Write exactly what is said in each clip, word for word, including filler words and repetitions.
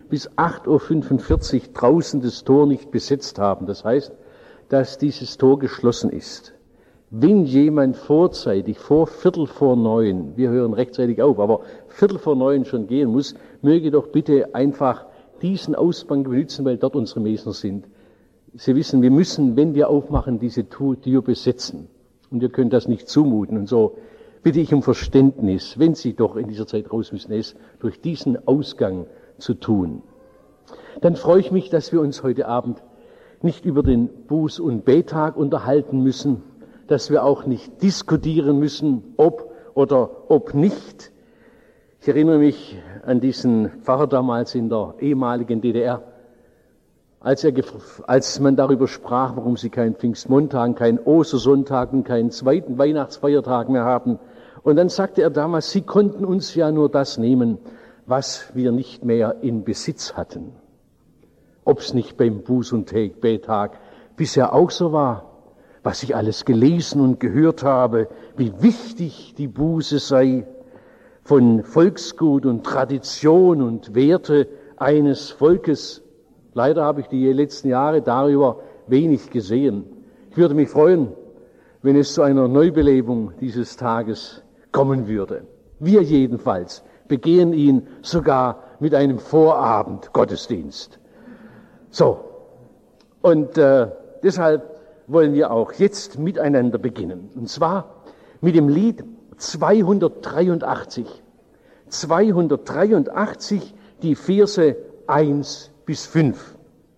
bis acht Uhr fünfundvierzig draußen das Tor nicht besetzt haben. Das heißt, dass dieses Tor geschlossen ist. Wenn jemand vorzeitig, vor Viertel vor neun, wir hören rechtzeitig auf, aber Viertel vor neun schon gehen muss, möge doch bitte einfach diesen Ausgang benutzen, weil dort unsere Mesner sind. Sie wissen, wir müssen, wenn wir aufmachen, diese Tür besetzen. Und wir können das nicht zumuten. Und so bitte ich um Verständnis, wenn Sie doch in dieser Zeit raus müssen, es durch diesen Ausgang zu tun. Dann freue ich mich, dass wir uns heute Abend nicht über den Buß- und Bettag unterhalten müssen, dass wir auch nicht diskutieren müssen, ob oder ob nicht. Ich erinnere mich an diesen Pfarrer damals in der ehemaligen D D R, als, er, als man darüber sprach, warum sie keinen Pfingstmontag, keinen Ostersonntag und keinen zweiten Weihnachtsfeiertag mehr haben. Und dann sagte er damals, sie konnten uns ja nur das nehmen, was wir nicht mehr in Besitz hatten. Ob es nicht beim Buß- und Bettag bisher auch so war, was ich alles gelesen und gehört habe, wie wichtig die Buße sei, von Volksgut und Tradition und Werte eines Volkes. Leider habe ich die letzten Jahre darüber wenig gesehen. Ich würde mich freuen, wenn es zu einer Neubelebung dieses Tages kommen würde. Wir jedenfalls begehen ihn sogar mit einem Vorabend-Gottesdienst. So, und äh, deshalb wollen wir auch jetzt miteinander beginnen. Und zwar mit dem Lied zweihundertdreiundachtzig. zweihundertdreiundachtzig, die Verse eins bis fünf.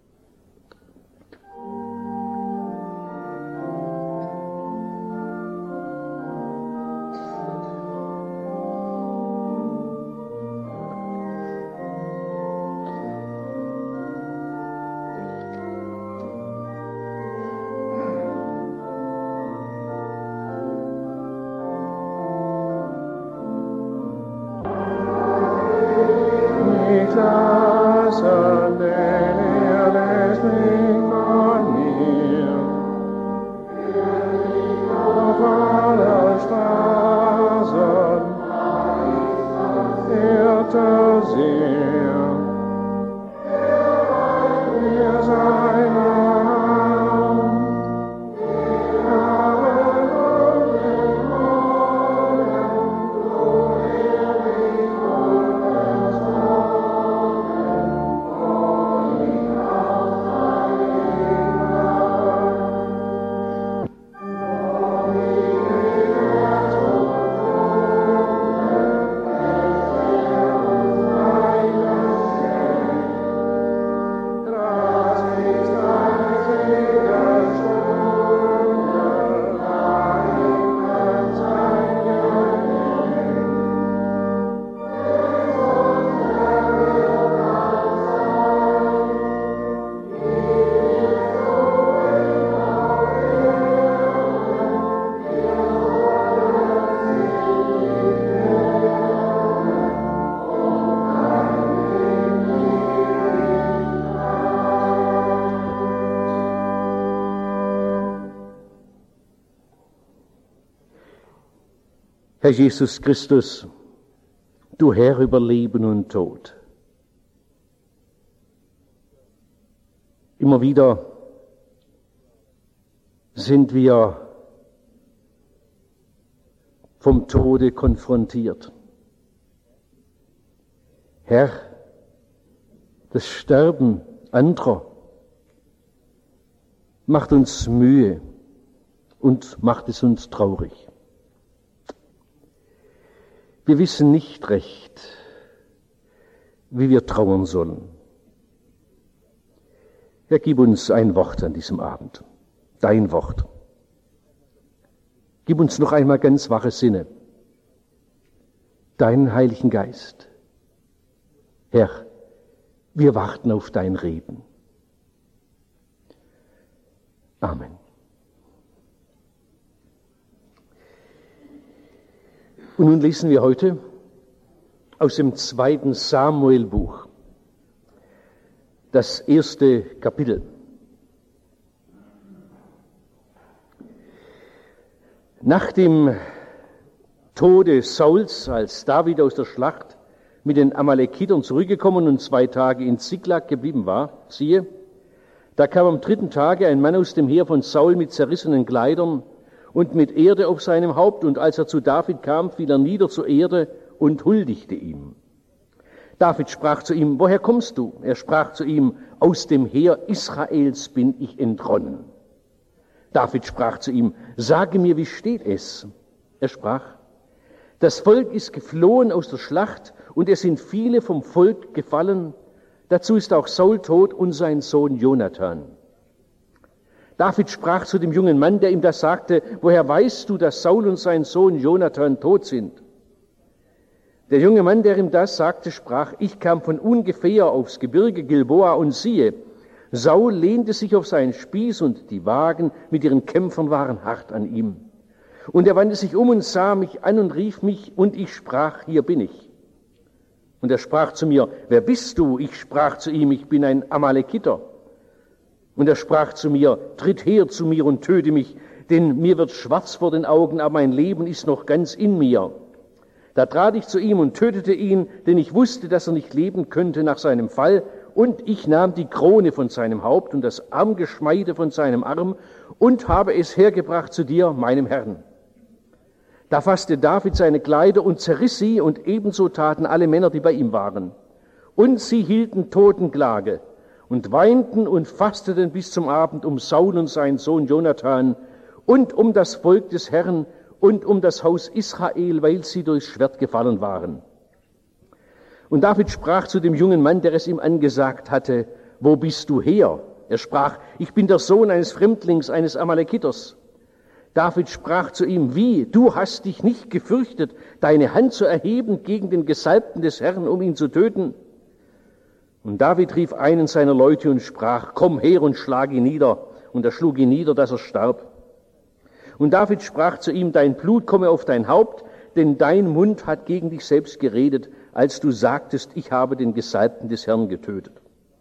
Herr Jesus Christus, du Herr über Leben und Tod. Immer wieder sind wir vom Tode konfrontiert. Herr, das Sterben anderer macht uns Mühe und macht es uns traurig. Wir wissen nicht recht, wie wir trauern sollen. Herr, gib uns ein Wort an diesem Abend, dein Wort. Gib uns noch einmal ganz wache Sinne, deinen Heiligen Geist. Herr, wir warten auf dein Reden. Amen. Und nun lesen wir heute aus dem zweiten Samuelbuch, das erste Kapitel. Nach dem Tode Sauls, als David aus der Schlacht mit den Amalekitern zurückgekommen und zwei Tage in Ziklag geblieben war, siehe, da kam am dritten Tage ein Mann aus dem Heer von Saul mit zerrissenen Kleidern und mit Erde auf seinem Haupt, und als er zu David kam, fiel er nieder zur Erde und huldigte ihm. David sprach zu ihm, woher kommst du? Er sprach zu ihm, aus dem Heer Israels bin ich entronnen. David sprach zu ihm, sage mir, wie steht es? Er sprach, das Volk ist geflohen aus der Schlacht und es sind viele vom Volk gefallen. Dazu ist auch Saul tot und sein Sohn Jonathan. David sprach zu dem jungen Mann, der ihm das sagte, woher weißt du, dass Saul und sein Sohn Jonathan tot sind? Der junge Mann, der ihm das sagte, sprach, ich kam von ungefähr aufs Gebirge Gilboa und siehe, Saul lehnte sich auf seinen Spieß und die Wagen mit ihren Kämpfern waren hart an ihm. Und er wandte sich um und sah mich an und rief mich, und ich sprach, hier bin ich. Und er sprach zu mir, wer bist du? Ich sprach zu ihm, ich bin ein Amalekiter. Und er sprach zu mir, tritt her zu mir und töte mich, denn mir wird schwarz vor den Augen, aber mein Leben ist noch ganz in mir. Da trat ich zu ihm und tötete ihn, denn ich wusste, dass er nicht leben könnte nach seinem Fall. Und ich nahm die Krone von seinem Haupt und das Armgeschmeide von seinem Arm und habe es hergebracht zu dir, meinem Herrn. Da fasste David seine Kleider und zerriss sie, und ebenso taten alle Männer, die bei ihm waren. Und sie hielten Totenklage und weinten und fasteten bis zum Abend um Saul und seinen Sohn Jonathan und um das Volk des Herrn und um das Haus Israel, weil sie durchs Schwert gefallen waren. Und David sprach zu dem jungen Mann, der es ihm angesagt hatte, wo bist du her? Er sprach, ich bin der Sohn eines Fremdlings, eines Amalekiters. David sprach zu ihm, wie, du hast dich nicht gefürchtet, deine Hand zu erheben gegen den Gesalbten des Herrn, um ihn zu töten? Und David rief einen seiner Leute und sprach, komm her und schlag ihn nieder. Und er schlug ihn nieder, dass er starb. Und David sprach zu ihm, dein Blut komme auf dein Haupt, denn dein Mund hat gegen dich selbst geredet, als du sagtest, ich habe den Gesalbten des Herrn getötet.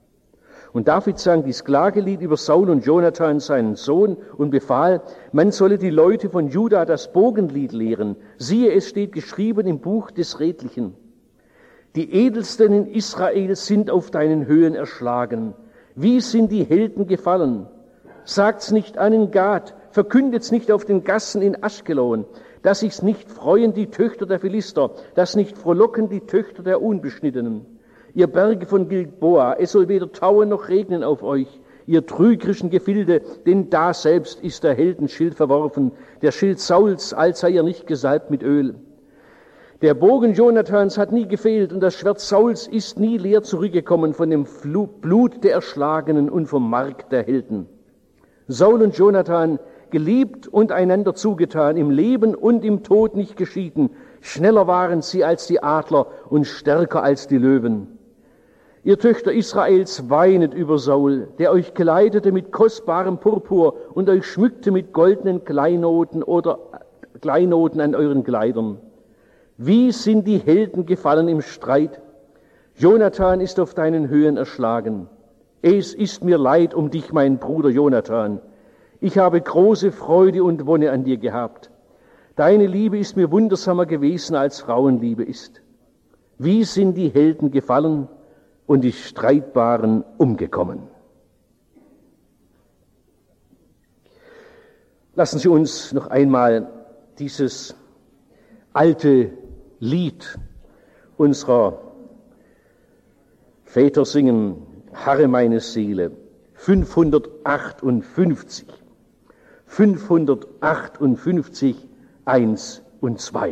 Und David sang dies Klagelied über Saul und Jonathan, seinen Sohn, und befahl, man solle die Leute von Juda das Bogenlied lehren. Siehe, es steht geschrieben im Buch des Redlichen. Die Edelsten in Israel sind auf deinen Höhen erschlagen. Wie sind die Helden gefallen? Sagt's nicht an in Gad, verkündet's nicht auf den Gassen in Aschkelon, dass sich's nicht freuen die Töchter der Philister, dass nicht frohlocken die Töchter der Unbeschnittenen. Ihr Berge von Gilboa, es soll weder tauen noch regnen auf euch, ihr trügerischen Gefilde, denn da selbst ist der Heldenschild verworfen, der Schild Sauls, als sei er nicht gesalbt mit Öl. Der Bogen Jonathans hat nie gefehlt und das Schwert Sauls ist nie leer zurückgekommen von dem Blut der Erschlagenen und vom Mark der Helden. Saul und Jonathan, geliebt und einander zugetan, im Leben und im Tod nicht geschieden, schneller waren sie als die Adler und stärker als die Löwen. Ihr Töchter Israels, weinet über Saul, der euch kleidete mit kostbarem Purpur und euch schmückte mit goldenen Kleinoten oder Kleinoten an euren Kleidern. Wie sind die Helden gefallen im Streit? Jonathan ist auf deinen Höhen erschlagen. Es ist mir leid um dich, mein Bruder Jonathan. Ich habe große Freude und Wonne an dir gehabt. Deine Liebe ist mir wundersamer gewesen, als Frauenliebe ist. Wie sind die Helden gefallen und die Streitbaren umgekommen? Lassen Sie uns noch einmal dieses alte Lied unserer Väter singen, Harre meine Seele, fünfhundertachtundfünfzig, fünfhundertachtundfünfzig, eins und zwei.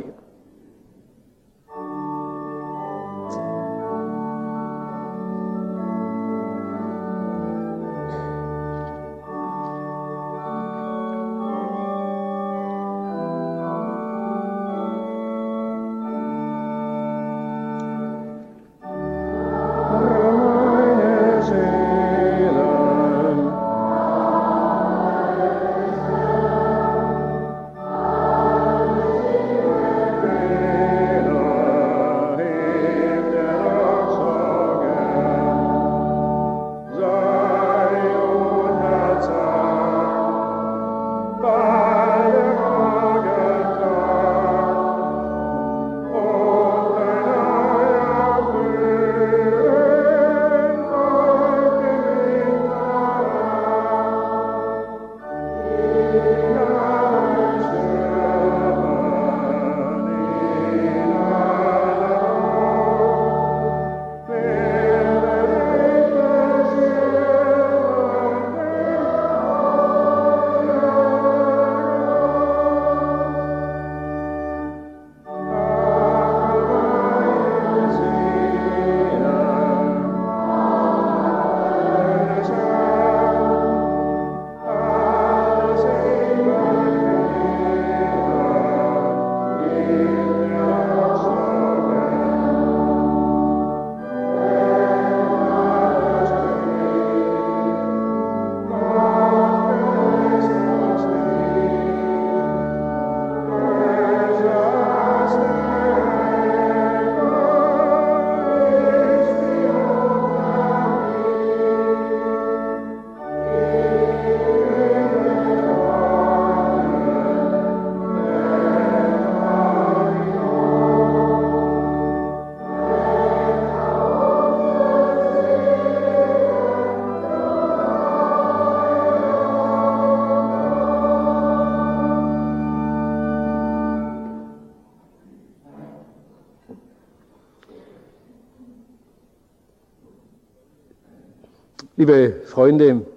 Liebe Freunde,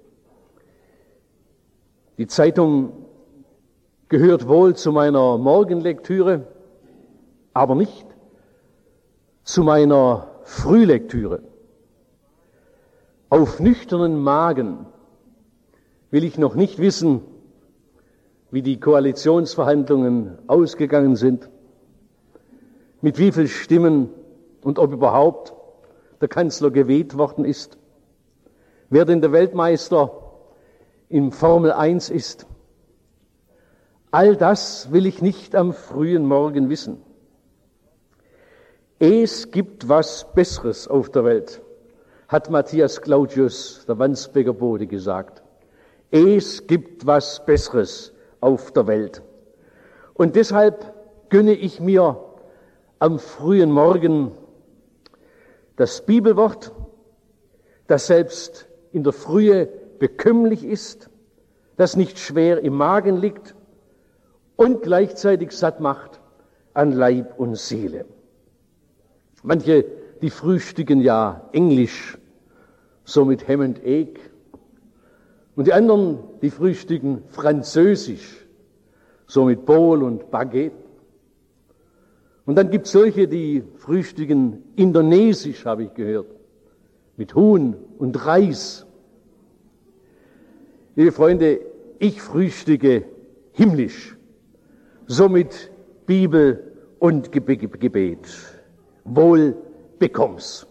die Zeitung gehört wohl zu meiner Morgenlektüre, aber nicht zu meiner Frühlektüre. Auf nüchternen Magen will ich noch nicht wissen, wie die Koalitionsverhandlungen ausgegangen sind, mit wie vielen Stimmen und ob überhaupt der Kanzler gewählt worden ist, wer denn der Weltmeister in Formel eins ist. All das will ich nicht am frühen Morgen wissen. Es gibt was Besseres auf der Welt, hat Matthias Claudius, der Wandsbeker Bode, gesagt. Es gibt was Besseres auf der Welt. Und deshalb gönne ich mir am frühen Morgen das Bibelwort, das selbst in der Frühe bekömmlich ist, das nicht schwer im Magen liegt und gleichzeitig satt macht an Leib und Seele. Manche, die frühstücken ja Englisch, so mit Ham and Egg, und die anderen, die frühstücken Französisch, so mit Bol und Baguette. Und dann gibt es solche, die frühstücken Indonesisch, habe ich gehört, mit Huhn und Reis. Liebe Freunde, ich frühstücke himmlisch, so mit Bibel und Gebet. Wohl bekomm's.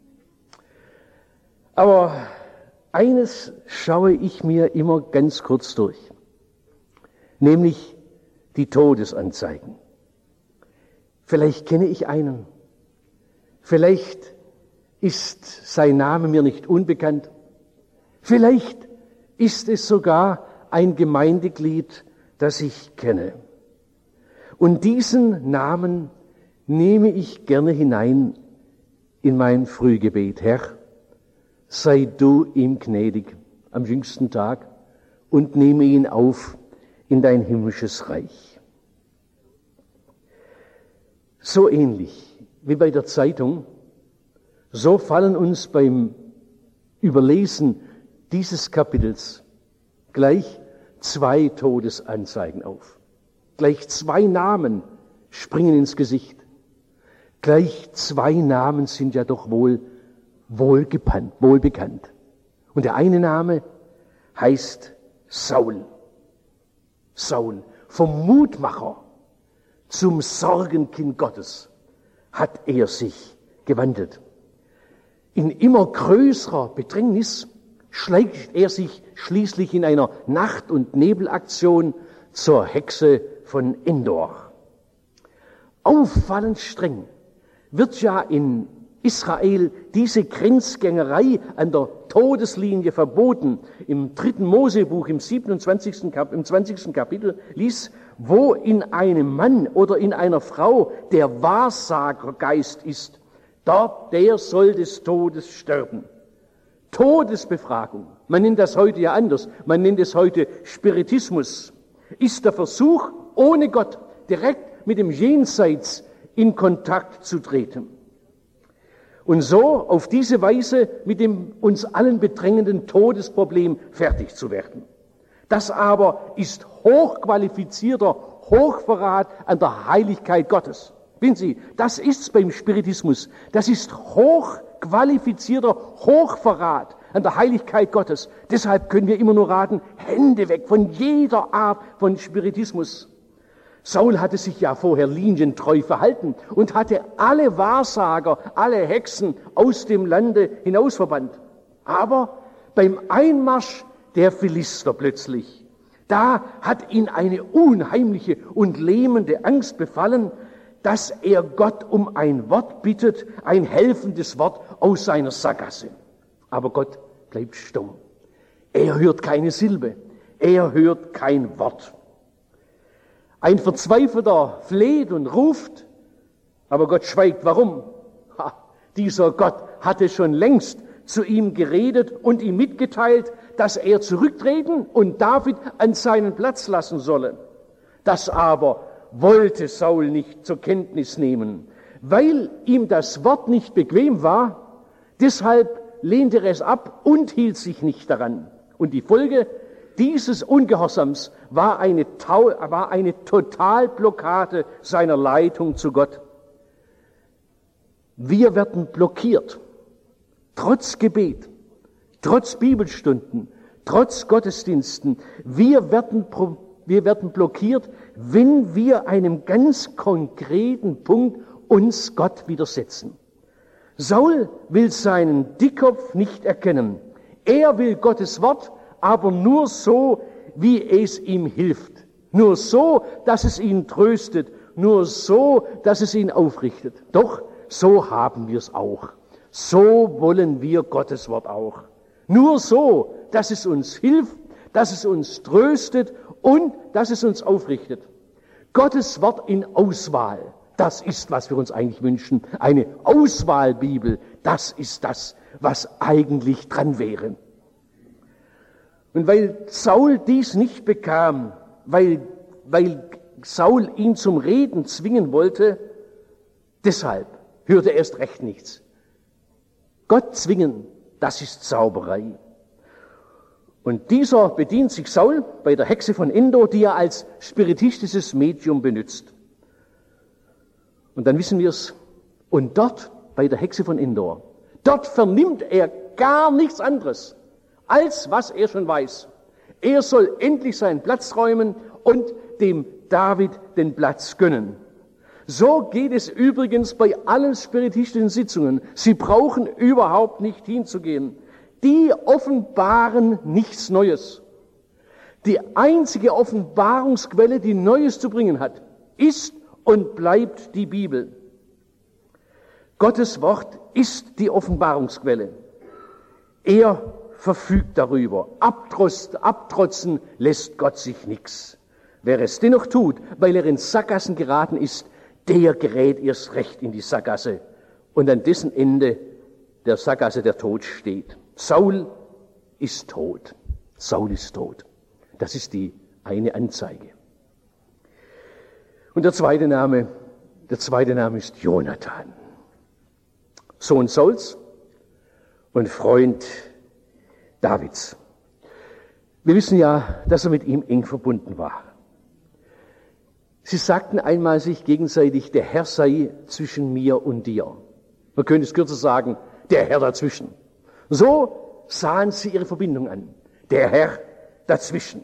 Aber eines schaue ich mir immer ganz kurz durch, nämlich die Todesanzeigen. Vielleicht kenne ich einen, vielleicht ist sein Name mir nicht unbekannt, vielleicht ist es sogar ein Gemeindeglied, das ich kenne. Und diesen Namen nehme ich gerne hinein in mein Frühgebet. Herr, sei du ihm gnädig am jüngsten Tag und nehme ihn auf in dein himmlisches Reich. So ähnlich wie bei der Zeitung, so fallen uns beim Überlesen dieses Kapitels gleich zwei Todesanzeigen auf. Gleich zwei Namen springen ins Gesicht. Gleich zwei Namen sind ja doch wohl wohlgekannt, wohlbekannt. Und der eine Name heißt Saul. Saul, vom Mutmacher zum Sorgenkind Gottes hat er sich gewandelt. In immer größerer Bedrängnis schleicht er sich schließlich in einer Nacht- und Nebelaktion zur Hexe von Endor. Auffallend streng wird ja in Israel diese Grenzgängerei an der Todeslinie verboten. Im dritten Mosebuch, im siebenundzwanzigsten. Kap- im zwanzigsten Kapitel liest, wo in einem Mann oder in einer Frau der Wahrsagergeist ist, dort der soll des Todes sterben. Todesbefragung, man nennt das heute ja anders, man nennt es heute Spiritismus, ist der Versuch, ohne Gott direkt mit dem Jenseits in Kontakt zu treten. Und so auf diese Weise mit dem uns allen bedrängenden Todesproblem fertig zu werden. Das aber ist hochqualifizierter Hochverrat an der Heiligkeit Gottes. Wissen Sie, das ist's beim Spiritismus. Das ist hochqualifizierter Hochverrat an der Heiligkeit Gottes. Deshalb können wir immer nur raten, Hände weg von jeder Art von Spiritismus. Saul hatte sich ja vorher linientreu verhalten und hatte alle Wahrsager, alle Hexen aus dem Lande hinausverbannt. Aber beim Einmarsch der Philister plötzlich, da hat ihn eine unheimliche und lähmende Angst befallen, dass er Gott um ein Wort bittet, ein helfendes Wort aus seiner Sackgasse. Aber Gott bleibt stumm. Er hört keine Silbe, er hört kein Wort. Ein Verzweifelter fleht und ruft, aber Gott schweigt. Warum? Ha, dieser Gott hatte schon längst zu ihm geredet und ihm mitgeteilt, dass er zurücktreten und David an seinen Platz lassen solle. Das aber wollte Saul nicht zur Kenntnis nehmen, weil ihm das Wort nicht bequem war. Deshalb lehnte er es ab und hielt sich nicht daran. Und die Folge dieses Ungehorsams war eine, Tau, war eine Totalblockade seiner Leitung zu Gott. Wir werden blockiert, trotz Gebet, trotz Bibelstunden, trotz Gottesdiensten. Wir werden, wir werden blockiert, wenn wir einem ganz konkreten Punkt uns Gott widersetzen. Saul will seinen Dickkopf nicht erkennen. Er will Gottes Wort, aber nur so, wie es ihm hilft. Nur so, dass es ihn tröstet. Nur so, dass es ihn aufrichtet. Doch so haben wir es auch. So wollen wir Gottes Wort auch. Nur so, dass es uns hilft, dass es uns tröstet und dass es uns aufrichtet. Gottes Wort in Auswahl, das ist, was wir uns eigentlich wünschen. Eine Auswahlbibel, das ist das, was eigentlich dran wäre. Und weil Saul dies nicht bekam, weil, weil Saul ihn zum Reden zwingen wollte, deshalb hörte er erst recht nichts. Gott zwingen, das ist Zauberei. Und dieser bedient sich Saul bei der Hexe von Endor, die er als spiritistisches Medium benutzt. Und dann wissen wir es. Und dort, bei der Hexe von Endor, dort vernimmt er gar nichts anderes, als was er schon weiß. Er soll endlich seinen Platz räumen und dem David den Platz gönnen. So geht es übrigens bei allen spiritistischen Sitzungen. Sie brauchen überhaupt nicht hinzugehen. Die offenbaren nichts Neues. Die einzige Offenbarungsquelle, die Neues zu bringen hat, ist und bleibt die Bibel. Gottes Wort ist die Offenbarungsquelle. Er verfügt darüber. Abtrotzen, abtrotzen lässt Gott sich nichts. Wer es dennoch tut, weil er in Sackgassen geraten ist, der gerät erst recht in die Sackgasse und an dessen Ende der Sackgasse der Tod steht. Saul ist tot. Saul ist tot. Das ist die eine Anzeige. Und der zweite Name, der zweite Name ist Jonathan. Sohn Sauls und Freund Davids. Wir wissen ja, dass er mit ihm eng verbunden war. Sie sagten einmal sich gegenseitig, der Herr sei zwischen mir und dir. Man könnte es kürzer sagen, der Herr dazwischen. So sahen sie ihre Verbindung an. Der Herr dazwischen.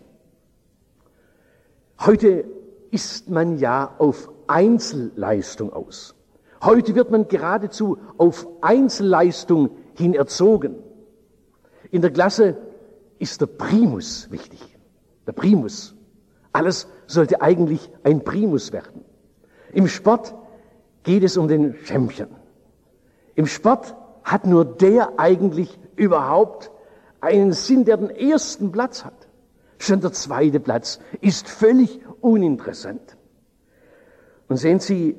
Heute ist man ja auf Einzelleistung aus. Heute wird man geradezu auf Einzelleistung hin erzogen. In der Klasse ist der Primus wichtig. Der Primus. Alles sollte eigentlich ein Primus werden. Im Sport geht es um den Champion. Im Sport hat nur der eigentlich überhaupt einen Sinn, der den ersten Platz hat. Schon der zweite Platz ist völlig uninteressant. Und sehen Sie,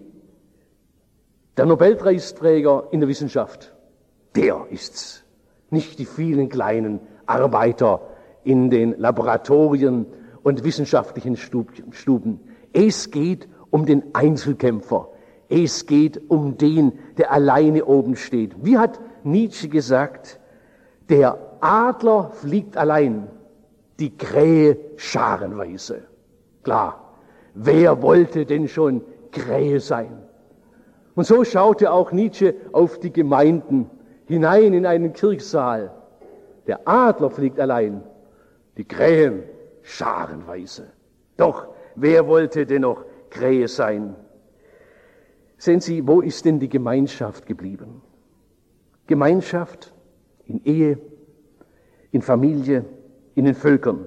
der Nobelpreisträger in der Wissenschaft, der ist's. Nicht die vielen kleinen Arbeiter in den Laboratorien und wissenschaftlichen Stuben. Es geht um den Einzelkämpfer. Es geht um den, der alleine oben steht. Wie hat Nietzsche gesagt, der Adler fliegt allein, die Krähe scharenweise. Klar, wer wollte denn schon Krähe sein? Und so schaute auch Nietzsche auf die Gemeinden hinein in einen Kirchsaal. Der Adler fliegt allein, die Krähen scharenweise. Doch, wer wollte denn noch Krähe sein? Sehen Sie, wo ist denn die Gemeinschaft geblieben? Gemeinschaft in Ehe, in Familie, in den Völkern.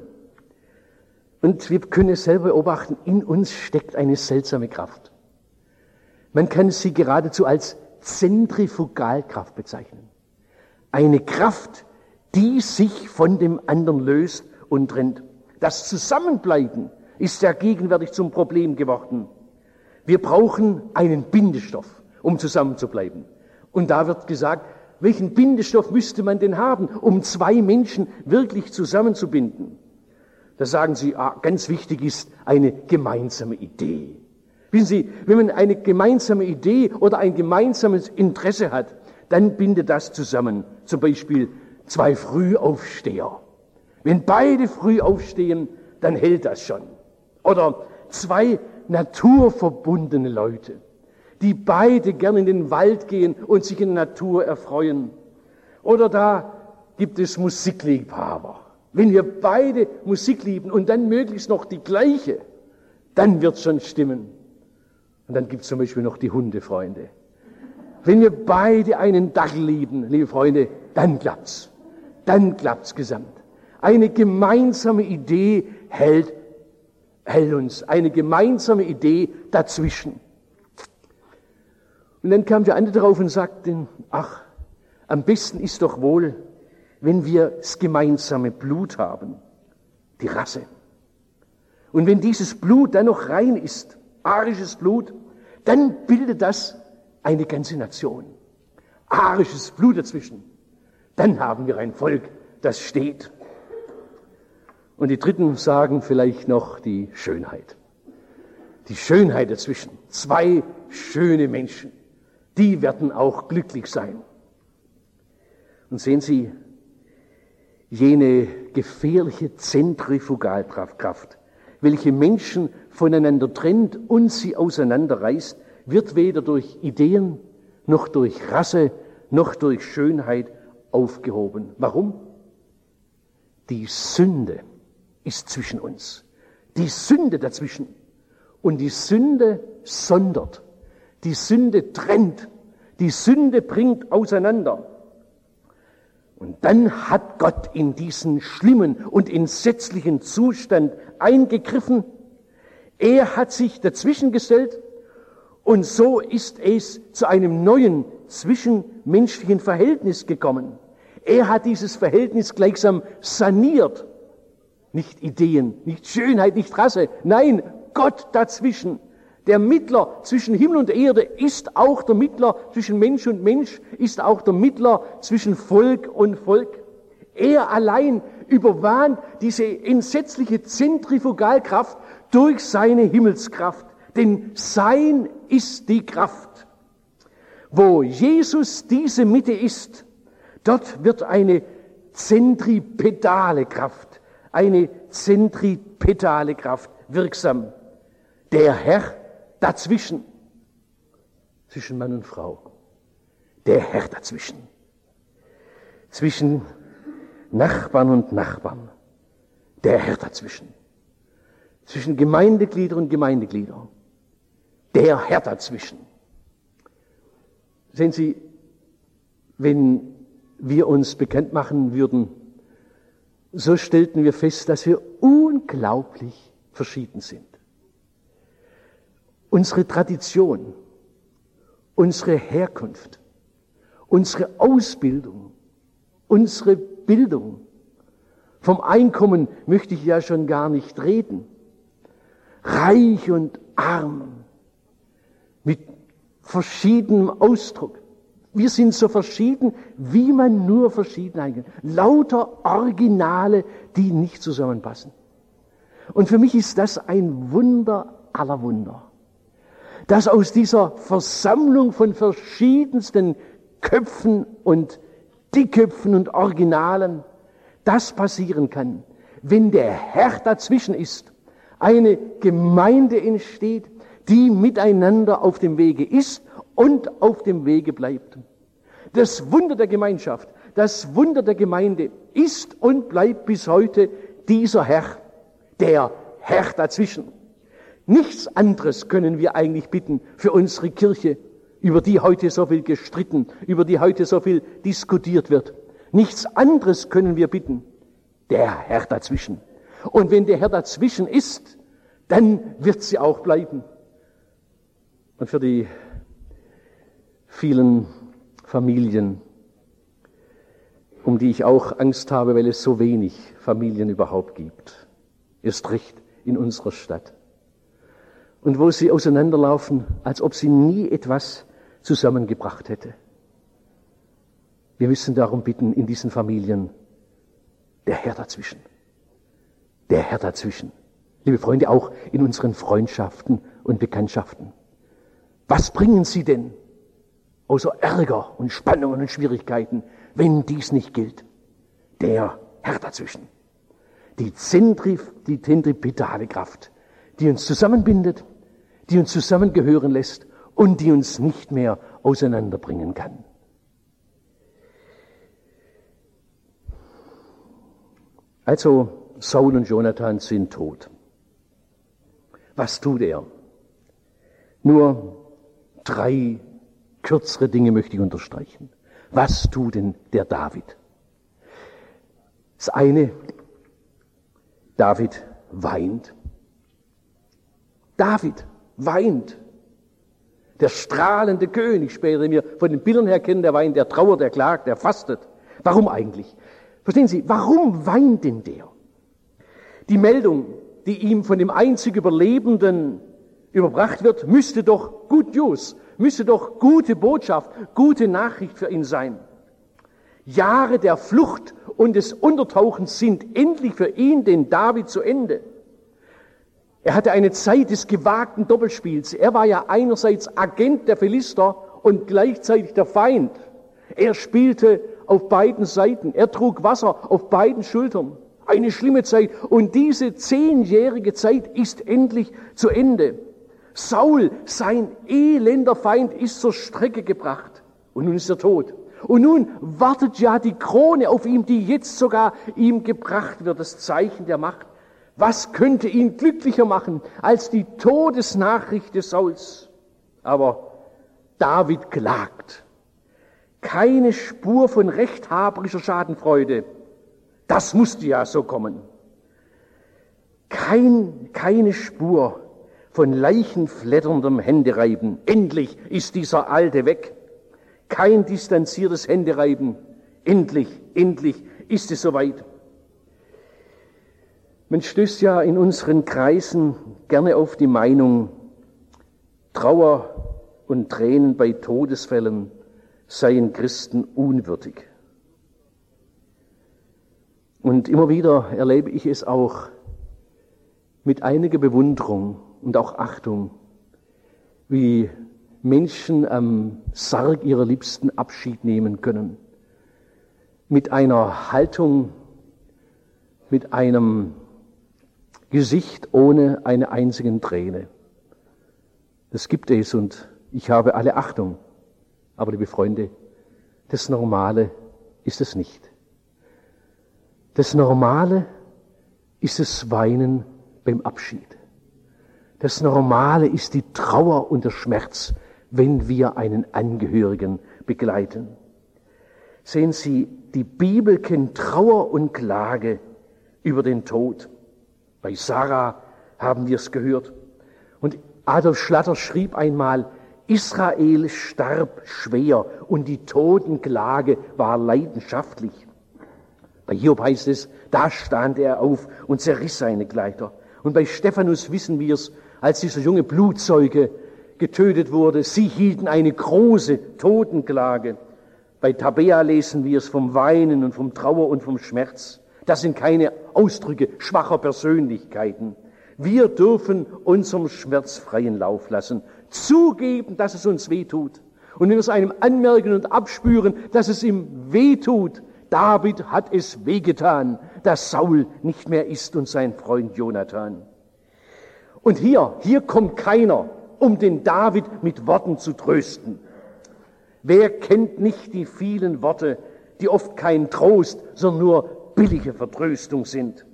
Und wir können es selber beobachten, in uns steckt eine seltsame Kraft. Man kann sie geradezu als Zentrifugalkraft bezeichnen. Eine Kraft, die sich von dem anderen löst und trennt. Das Zusammenbleiben ist ja gegenwärtig zum Problem geworden. Wir brauchen einen Bindestoff, um zusammenzubleiben. Und da wird gesagt, welchen Bindestoff müsste man denn haben, um zwei Menschen wirklich zusammenzubinden? Da sagen sie, ah, ganz wichtig ist eine gemeinsame Idee. Wissen Sie, wenn man eine gemeinsame Idee oder ein gemeinsames Interesse hat, dann bindet das zusammen. Zum Beispiel zwei Frühaufsteher. Wenn beide früh aufstehen, dann hält das schon. Oder zwei naturverbundene Leute, die beide gern in den Wald gehen und sich in der Natur erfreuen. Oder da gibt es Musikliebhaber. Wenn wir beide Musik lieben und dann möglichst noch die gleiche, dann wird's schon stimmen. Und dann gibt's zum Beispiel noch die Hundefreunde. Wenn wir beide einen Dackel lieben, liebe Freunde, dann klappt's. Dann klappt's gesamt. Eine gemeinsame Idee hält, hält uns. Eine gemeinsame Idee dazwischen. Und dann kam der andere drauf und sagte, ach, am besten ist doch wohl, wenn wir das gemeinsame Blut haben, die Rasse. Und wenn dieses Blut dann noch rein ist, arisches Blut, dann bildet das eine ganze Nation. Arisches Blut dazwischen. Dann haben wir ein Volk, das steht. Und die Dritten sagen vielleicht noch die Schönheit. Die Schönheit dazwischen. Zwei schöne Menschen, die werden auch glücklich sein. Und sehen Sie, jene gefährliche Zentrifugalkraft, welche Menschen voneinander trennt und sie auseinanderreißt, wird weder durch Ideen, noch durch Rasse, noch durch Schönheit aufgehoben. Warum? Die Sünde ist zwischen uns. Die Sünde dazwischen. Und die Sünde sondert. Die Sünde trennt. Die Sünde bringt auseinander. Und dann hat Gott in diesen schlimmen und entsetzlichen Zustand eingegriffen. Er hat sich dazwischen gestellt und so ist es zu einem neuen zwischenmenschlichen Verhältnis gekommen. Er hat dieses Verhältnis gleichsam saniert. Nicht Ideen, nicht Schönheit, nicht Rasse. Nein, Gott dazwischen. Der Mittler zwischen Himmel und Erde ist auch der Mittler zwischen Mensch und Mensch, ist auch der Mittler zwischen Volk und Volk. Er allein überwand diese entsetzliche Zentrifugalkraft durch seine Himmelskraft. Denn sein ist die Kraft. Wo Jesus diese Mitte ist, dort wird eine zentripetale Kraft, eine zentripetale Kraft wirksam. Der Herr dazwischen, zwischen Mann und Frau, der Herr dazwischen, zwischen Nachbarn und Nachbarn, der Herr dazwischen, zwischen Gemeindeglieder und Gemeindeglieder, der Herr dazwischen. Sehen Sie, wenn wir uns bekannt machen würden, so stellten wir fest, dass wir unglaublich verschieden sind. Unsere Tradition, unsere Herkunft, unsere Ausbildung, unsere Bildung, vom Einkommen möchte ich ja schon gar nicht reden, reich und arm, mit verschiedenem Ausdruck. Wir sind so verschieden, wie man nur verschieden sein kann. Lauter Originale, die nicht zusammenpassen. Und für mich ist das ein Wunder aller Wunder, dass aus dieser Versammlung von verschiedensten Köpfen und Dickköpfen und Originalen das passieren kann, wenn der Herr dazwischen ist, eine Gemeinde entsteht, die miteinander auf dem Wege ist und auf dem Wege bleibt. Das Wunder der Gemeinschaft, das Wunder der Gemeinde ist und bleibt bis heute dieser Herr, der Herr dazwischen. Nichts anderes können wir eigentlich bitten für unsere Kirche, über die heute so viel gestritten, über die heute so viel diskutiert wird. Nichts anderes können wir bitten. Der Herr dazwischen. Und wenn der Herr dazwischen ist, dann wird sie auch bleiben. Und für die vielen Familien, um die ich auch Angst habe, weil es so wenig Familien überhaupt gibt, erst recht in unserer Stadt. Und wo sie auseinanderlaufen, als ob sie nie etwas zusammengebracht hätte. Wir müssen darum bitten, in diesen Familien, der Herr dazwischen. Der Herr dazwischen. Liebe Freunde, auch in unseren Freundschaften und Bekanntschaften. Was bringen Sie denn? außer Ärger und Spannungen und Schwierigkeiten, wenn dies nicht gilt. Der Herr dazwischen. Die, Zentrif- die zentripetale Kraft, die uns zusammenbindet, die uns zusammengehören lässt und die uns nicht mehr auseinanderbringen kann. Also Saul und Jonathan sind tot. Was tut er? Nur drei kürzere Dinge möchte ich unterstreichen. Was tut denn der David? Das eine, David weint. David weint. Der strahlende König, später wir von den Bildern her kennen, der weint, der trauert, der klagt, der fastet. Warum eigentlich? Verstehen Sie, warum weint denn der? Die Meldung, die ihm von dem einzig Überlebenden überbracht wird, müsste doch Good News, müsste doch gute Botschaft, gute Nachricht für ihn sein. Jahre der Flucht und des Untertauchens sind endlich für ihn, den David, zu Ende. Er hatte eine Zeit des gewagten Doppelspiels. Er war ja einerseits Agent der Philister und gleichzeitig der Feind. Er spielte auf beiden Seiten. Er trug Wasser auf beiden Schultern. Eine schlimme Zeit. Und diese zehnjährige Zeit ist endlich zu Ende. Saul, sein elender Feind, ist zur Strecke gebracht. Und nun ist er tot. Und nun wartet ja die Krone auf ihm, die jetzt sogar ihm gebracht wird, das Zeichen der Macht. Was könnte ihn glücklicher machen als die Todesnachricht des Sauls? Aber David klagt. Keine Spur von rechthaberischer Schadenfreude. Das musste ja so kommen. Kein, keine Spur von leichenflatterndem Händereiben. Endlich ist dieser Alte weg. Kein distanziertes Händereiben. Endlich, endlich ist es soweit. Man stößt ja in unseren Kreisen gerne auf die Meinung, Trauer und Tränen bei Todesfällen seien Christen unwürdig. Und immer wieder erlebe ich es auch mit einiger Bewunderung und auch Achtung, wie Menschen am Sarg ihrer Liebsten Abschied nehmen können. Mit einer Haltung, mit einem Gesicht ohne eine einzige Träne. Das gibt es und ich habe alle Achtung. Aber liebe Freunde, das Normale ist es nicht. Das Normale ist das Weinen beim Abschied. Das Normale ist die Trauer und der Schmerz, wenn wir einen Angehörigen begleiten. Sehen Sie, die Bibel kennt Trauer und Klage über den Tod. Bei Sarah haben wir es gehört. Und Adolf Schlatter schrieb einmal, Israel starb schwer und die Totenklage war leidenschaftlich. Bei Hiob heißt es, da stand er auf und zerriss seine Kleider. Und bei Stephanus wissen wir es, als dieser junge Blutzeuge getötet wurde, sie hielten eine große Totenklage. Bei Tabea lesen wir es vom Weinen und vom Trauer und vom Schmerz. Das sind keine Ausdrücke schwacher Persönlichkeiten. Wir dürfen unserem Schmerz freien Lauf lassen, zugeben, dass es uns wehtut. Und wenn wir es einem anmerken und abspüren, dass es ihm wehtut, David hat es wehgetan, dass Saul nicht mehr ist und sein Freund Jonathan. Und hier, hier kommt keiner, um den David mit Worten zu trösten. Wer kennt nicht die vielen Worte, die oft kein Trost, sondern nur billige Vertröstung sind?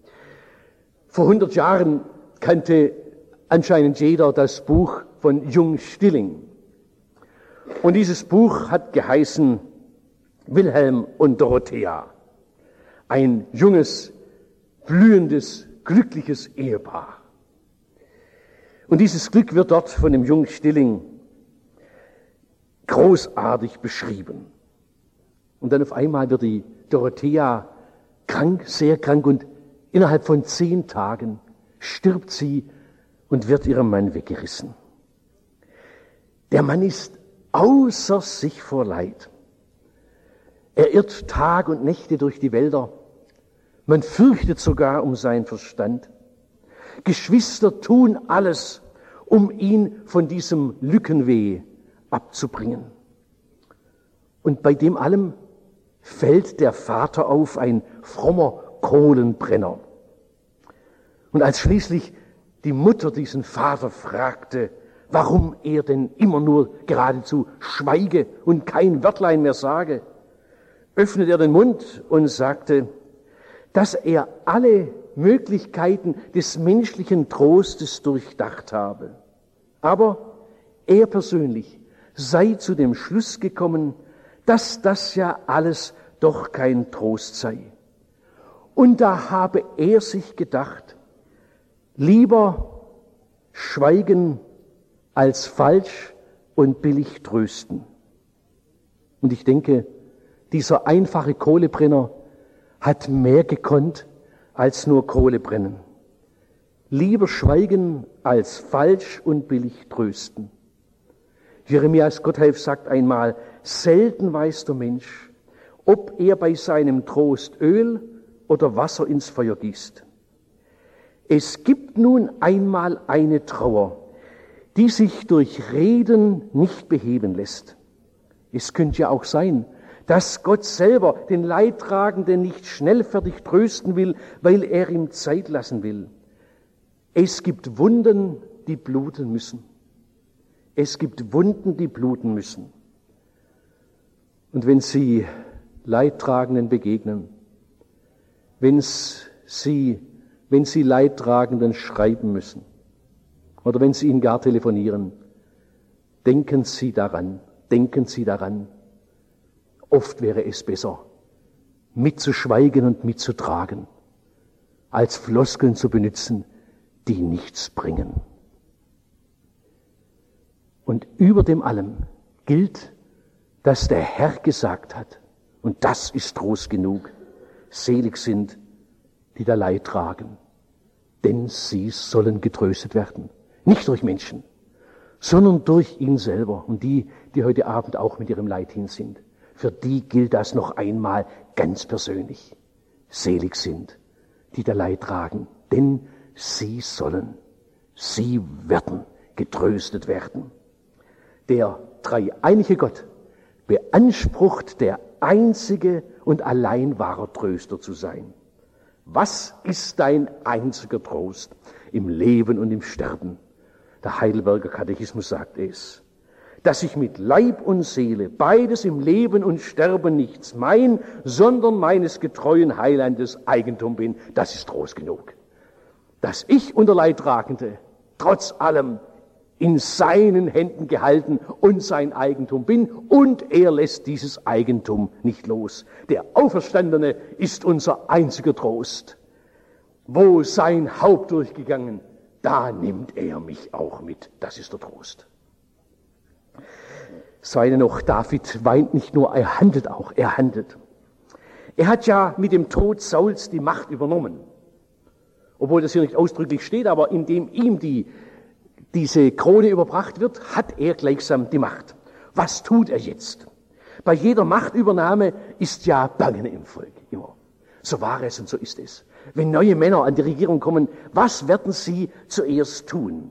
Vor hundert Jahren kannte anscheinend jeder das Buch von Jung Stilling. Und dieses Buch hat geheißen Wilhelm und Dorothea. Ein junges, blühendes, glückliches Ehepaar. Und dieses Glück wird dort von dem Jung Stilling großartig beschrieben. Und dann auf einmal wird die Dorothea krank, sehr krank, und innerhalb von zehn Tagen stirbt sie und wird ihrem Mann weggerissen. Der Mann ist außer sich vor Leid. Er irrt Tag und Nächte durch die Wälder. Man fürchtet sogar um seinen Verstand. Geschwister tun alles, um ihn von diesem Lückenweh abzubringen. Und bei dem allem fällt der Vater auf, ein frommer Kohlenbrenner. Und als schließlich die Mutter diesen Vater fragte, warum er denn immer nur geradezu schweige und kein Wörtlein mehr sage, öffnete er den Mund und sagte, dass er alle Möglichkeiten des menschlichen Trostes durchdacht habe. Aber er persönlich sei zu dem Schluss gekommen, dass das ja alles doch kein Trost sei. Und da habe er sich gedacht, lieber schweigen als falsch und billig trösten. Und ich denke, dieser einfache Kohlebrenner hat mehr gekonnt als nur Kohle brennen. Lieber schweigen als falsch und billig trösten. Jeremias Gotthelf sagt einmal, selten weiß der Mensch, ob er bei seinem Trost Öl oder Wasser ins Feuer gießt. Es gibt nun einmal eine Trauer, die sich durch Reden nicht beheben lässt. Es könnte ja auch sein, dass Gott selber den Leidtragenden nicht schnellfertig trösten will, weil er ihm Zeit lassen will. Es gibt Wunden, die bluten müssen. Es gibt Wunden, die bluten müssen. Und wenn Sie Leidtragenden begegnen, wenn Sie, wenn Sie Leidtragenden schreiben müssen oder wenn Sie ihnen gar telefonieren, denken Sie daran, denken Sie daran, oft wäre es besser, mitzuschweigen und mitzutragen, als Floskeln zu benutzen, die nichts bringen. Und über dem allem gilt, dass der Herr gesagt hat, und das ist Trost genug, selig sind, die da Leid tragen, denn sie sollen getröstet werden. Nicht durch Menschen, sondern durch ihn selber und die, die heute Abend auch mit ihrem Leid hin sind. Für die gilt das noch einmal ganz persönlich. Selig sind, die da Leid tragen, denn sie sollen, sie werden getröstet werden. Der dreieinige Gott beansprucht, der einzige und allein wahre Tröster zu sein. Was ist dein einziger Trost im Leben und im Sterben? Der Heidelberger Katechismus sagt es, dass ich mit Leib und Seele beides im Leben und Sterben nichts mein, sondern meines getreuen Heilandes Eigentum bin. Das ist Trost genug. Dass ich unter Leidtragende trotz allem in seinen Händen gehalten und sein Eigentum bin, und er lässt dieses Eigentum nicht los. Der Auferstandene ist unser einziger Trost. Wo sein Haupt durchgegangen, da nimmt er mich auch mit. Das ist der Trost. Zweite noch, David weint nicht nur, er handelt auch, er handelt. Er hat ja mit dem Tod Sauls die Macht übernommen. Obwohl das hier nicht ausdrücklich steht, aber indem ihm die diese Krone überbracht wird, hat er gleichsam die Macht. Was tut er jetzt? Bei jeder Machtübernahme ist ja Bangen im Volk, immer. So war es und so ist es. Wenn neue Männer an die Regierung kommen, was werden sie zuerst tun?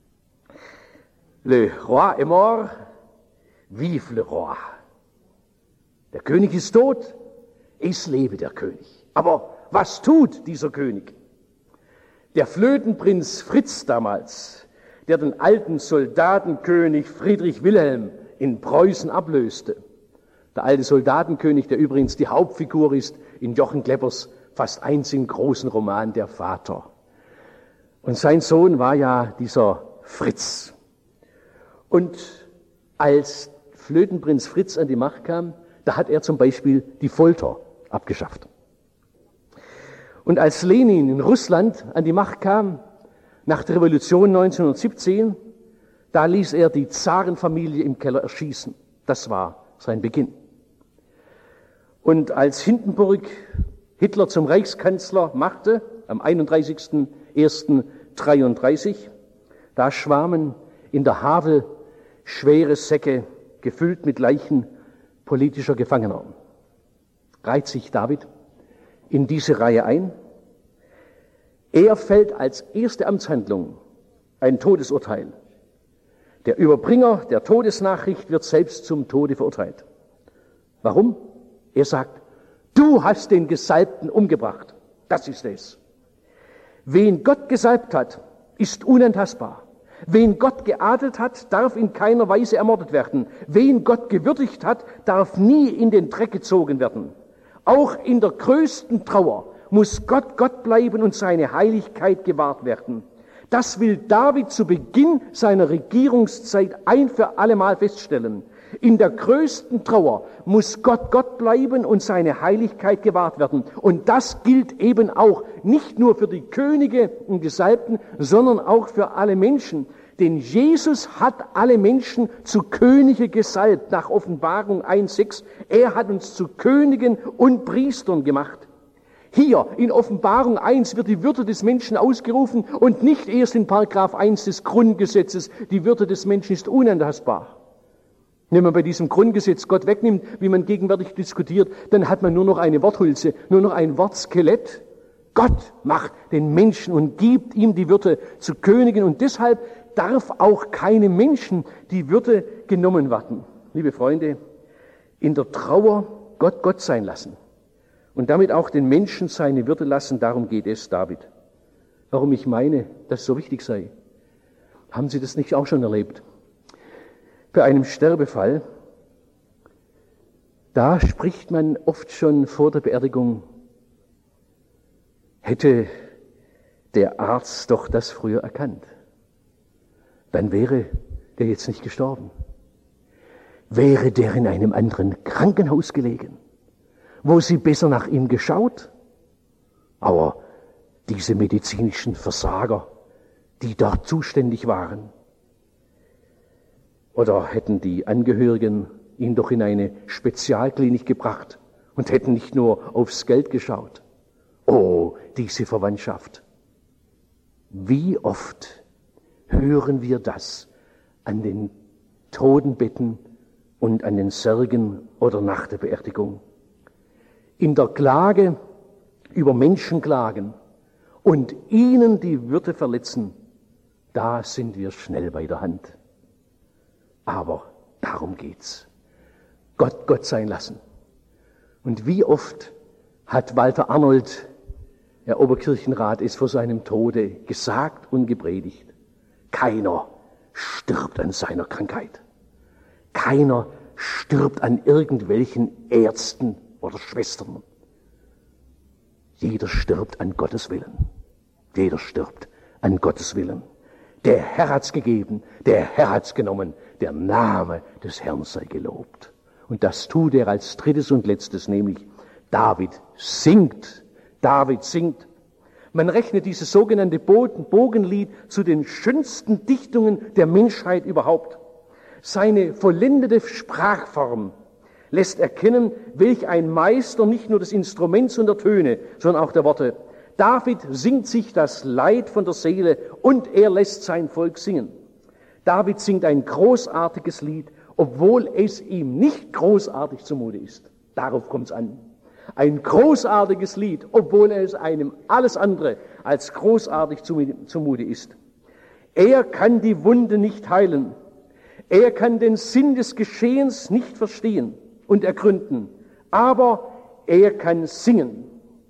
Le roi est mort, vive le roi. Der König ist tot, es lebe der König. Aber was tut dieser König? Der Flötenprinz Fritz damals, der den alten Soldatenkönig Friedrich Wilhelm in Preußen ablöste. Der alte Soldatenkönig, der übrigens die Hauptfigur ist in Jochen Kleppers fast einzigen großen Roman Der Vater. Und sein Sohn war ja dieser Fritz. Und als Flötenprinz Fritz an die Macht kam, da hat er zum Beispiel die Folter abgeschafft. Und als Lenin in Russland an die Macht kam, nach der Revolution neunzehnhundertsiebzehn, da ließ er die Zarenfamilie im Keller erschießen. Das war sein Beginn. Und als Hindenburg Hitler zum Reichskanzler machte, am einunddreißigsten ersten neunzehnhundertdreiunddreißig, da schwamen in der Havel schwere Säcke gefüllt mit Leichen politischer Gefangener. Reiht sich David in diese Reihe ein. Er fällt als erste Amtshandlung ein Todesurteil. Der Überbringer der Todesnachricht wird selbst zum Tode verurteilt. Warum? Er sagt, du hast den Gesalbten umgebracht. Das ist es. Wen Gott gesalbt hat, ist unantastbar. Wen Gott geadelt hat, darf in keiner Weise ermordet werden. Wen Gott gewürdigt hat, darf nie in den Dreck gezogen werden. Auch in der größten Trauer muss Gott Gott bleiben und seine Heiligkeit gewahrt werden. Das will David zu Beginn seiner Regierungszeit ein für allemal feststellen. In der größten Trauer muss Gott Gott bleiben und seine Heiligkeit gewahrt werden. Und das gilt eben auch nicht nur für die Könige und Gesalbten, sondern auch für alle Menschen. Denn Jesus hat alle Menschen zu Könige gesalbt, nach Offenbarung eins sechs. Er hat uns zu Königen und Priestern gemacht. Hier in Offenbarung eins wird die Würde des Menschen ausgerufen und nicht erst in Paragraph eins des Grundgesetzes. Die Würde des Menschen ist unantastbar. Wenn man bei diesem Grundgesetz Gott wegnimmt, wie man gegenwärtig diskutiert, dann hat man nur noch eine Worthülse, nur noch ein Wortskelett. Gott macht den Menschen und gibt ihm die Würde zu Königen und deshalb darf auch keinem Menschen die Würde genommen werden. Liebe Freunde, in der Trauer Gott Gott sein lassen und damit auch den Menschen seine Würde lassen, darum geht es David. Warum ich meine, dass es so wichtig sei. Haben Sie das nicht auch schon erlebt? Bei einem Sterbefall, da spricht man oft schon vor der Beerdigung, hätte der Arzt doch das früher erkannt, dann wäre der jetzt nicht gestorben. Wäre der in einem anderen Krankenhaus gelegen, wo sie besser nach ihm geschaut, aber diese medizinischen Versager, die dort zuständig waren, oder hätten die Angehörigen ihn doch in eine Spezialklinik gebracht und hätten nicht nur aufs Geld geschaut. Oh, diese Verwandtschaft. Wie oft hören wir das an den Totenbetten und an den Särgen oder nach der Beerdigung. In der Klage über Menschen klagen und ihnen die Würde verletzen, da sind wir schnell bei der Hand. Aber darum geht's. Gott Gott sein lassen. Und wie oft hat Walter Arnold, der Oberkirchenrat, es vor seinem Tode gesagt und gepredigt: Keiner stirbt an seiner Krankheit. Keiner stirbt an irgendwelchen Ärzten oder Schwestern. Jeder stirbt an Gottes Willen. Jeder stirbt an Gottes Willen. Der Herr hat's gegeben, der Herr hat's genommen, der Name des Herrn sei gelobt. Und das tut er als drittes und letztes, nämlich David singt. David singt. Man rechnet dieses sogenannte Bogenlied zu den schönsten Dichtungen der Menschheit überhaupt. Seine vollendete Sprachform lässt erkennen, welch ein Meister nicht nur des Instruments und der Töne, sondern auch der Worte. David singt sich das Leid von der Seele und er lässt sein Volk singen. David singt ein großartiges Lied, obwohl es ihm nicht großartig zumute ist. Darauf kommt es an. Ein großartiges Lied, obwohl es einem alles andere als großartig zumute ist. Er kann die Wunde nicht heilen. Er kann den Sinn des Geschehens nicht verstehen und ergründen. Aber er kann singen.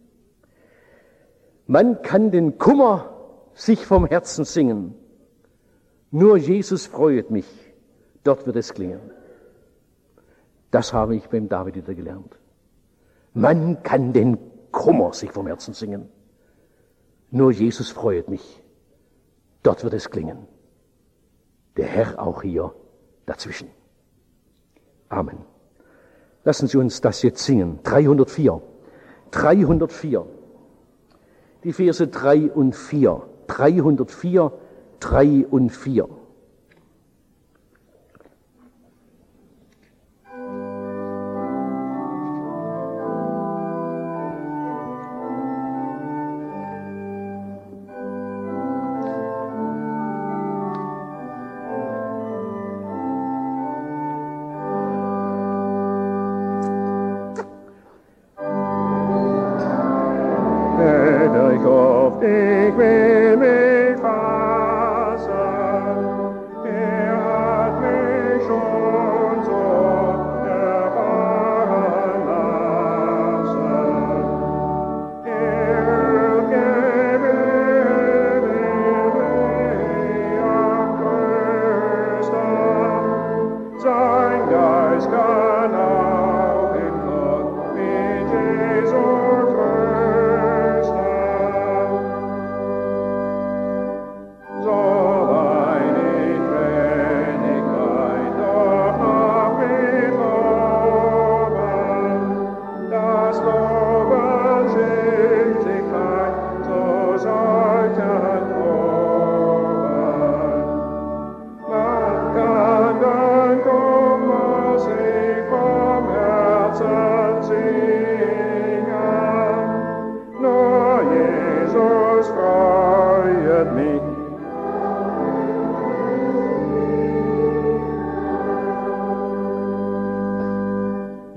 Man kann den Kummer sich vom Herzen singen. Nur Jesus freuet mich, dort wird es klingen. Das habe ich beim David wieder gelernt. Man kann den Kummer sich vom Herzen singen. Nur Jesus freuet mich, dort wird es klingen. Der Herr auch hier dazwischen. Amen. Lassen Sie uns das jetzt singen. dreihundertvier. dreihundertvier. Die Verse drei und vier. dreihundertvier, drei und vier. Ich will mich fassen, er hat mich schon so erfahren.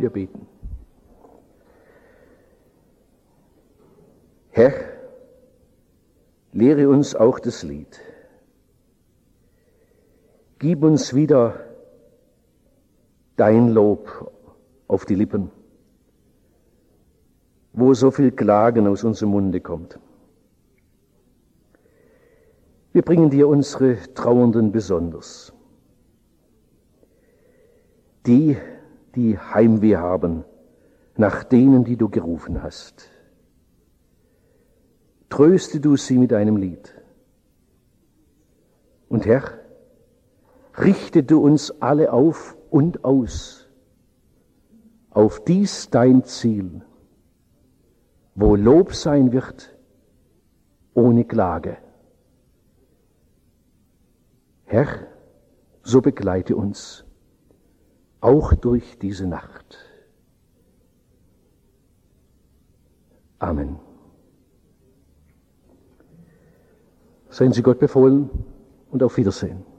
Wir beten. Herr, lehre uns auch das Lied. Gib uns wieder dein Lob auf die Lippen, wo so viel Klagen aus unserem Munde kommt. Wir bringen dir unsere Trauernden besonders. Die, die Heimweh haben nach denen, die du gerufen hast. Tröste du sie mit einem Lied. Und Herr, richte du uns alle auf und aus, auf dies dein Ziel, wo Lob sein wird, ohne Klage. Herr, so begleite uns, auch durch diese Nacht. Amen. Seien Sie Gott befohlen und auf Wiedersehen.